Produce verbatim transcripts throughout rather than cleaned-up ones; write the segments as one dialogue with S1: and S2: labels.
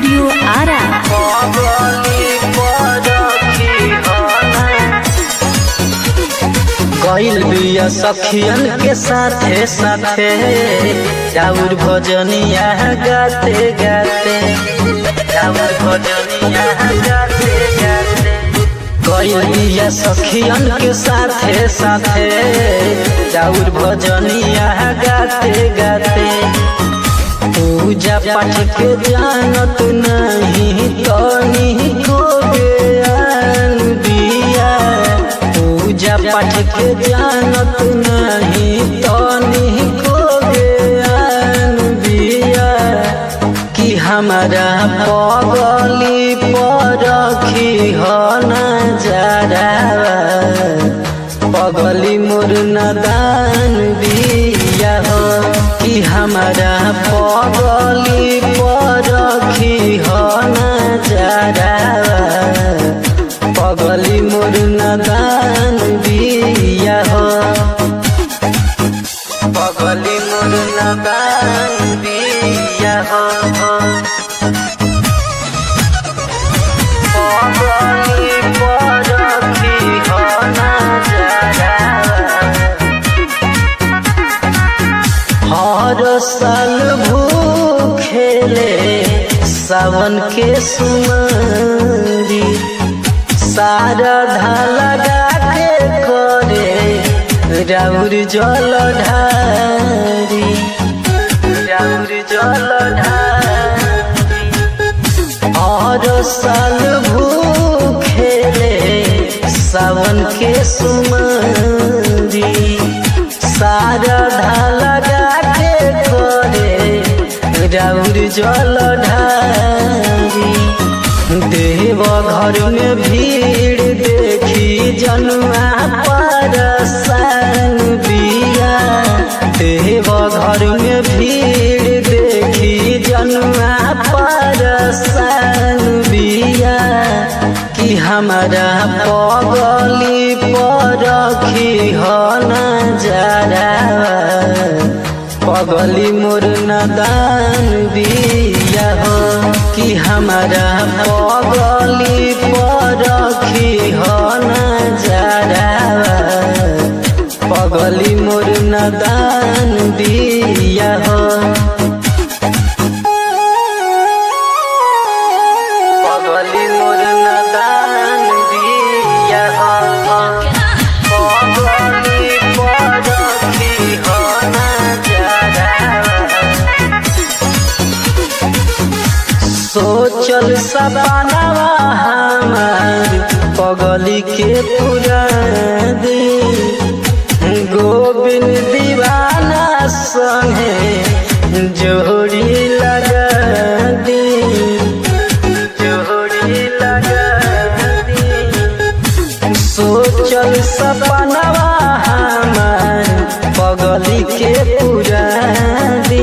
S1: Studio Ara.
S2: गइल बिया सखियन के साथे साथे चाउर भजनिया गाते गाते चाउर भजनिया गाते गाते गइल बिया सखियन के साथे साथे चाउर भजनिया गाते गाते पूजा पाठ के जानत नहीं तनी को ज्ञान दिया पूजा पाठ के जानत नहीं तनी को ज्ञान दिया कि हमारा पगली परखी हो नजारा पगली मोर नदान दिया हो कि हमारा पगली परखी हो नजारा पगली मोर नदान दिया हो पगली मोर नदान दिया हो पगली परखी हो नजारा हर साल भूखेले सावन के सुमारी सारा लगा के करे राउर जल ढारी राउर जल ढारी हर साल भूखेले सावन के सुमारी सारा लगा के करे राउर जल ढारी देव घर में भीड़ देखी जनुआ परसान बिया देव घर में भीड़ देखी जनुआ परसान बिया कि हमारा पगली परखी हो नजारा पगली मोर नदान बिया हो कि हमारा पगली परखी हो नजारा पगली मोर नदान बिया हो पगली मोर नदान बिया हो पगली परखी हो नजारा सोचल सपनावा हमार पगली के पूरा दी गोविंद दीवाना संगे जोड़ी लगा दी जोड़ी लगा दी सोचल सपनावा हमार पगली के पूरा दी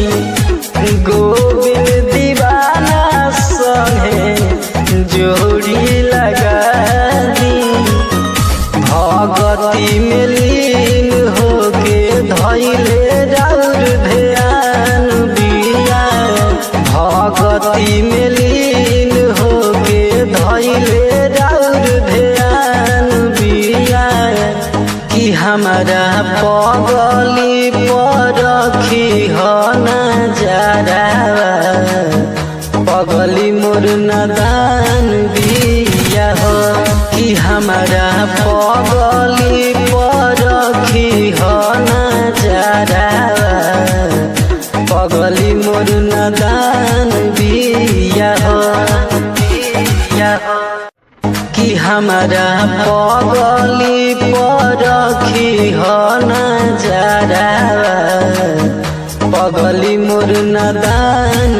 S2: गोविंद दीवाना संगे जोड़ी लगा दी भगती में लीन होके धैले राउर ध्यान बिया भगती में लीन होके धैले राउर ध्यान बिया कि हमारा पगली परखी हो नजारा पगली मोर नदान बिया हो कि हमारा पगली परखी हो नजारा पगली मोर नदान बिया हो बिया हो कि हमारा पगली परखी हो नजारा पगली मोर नदान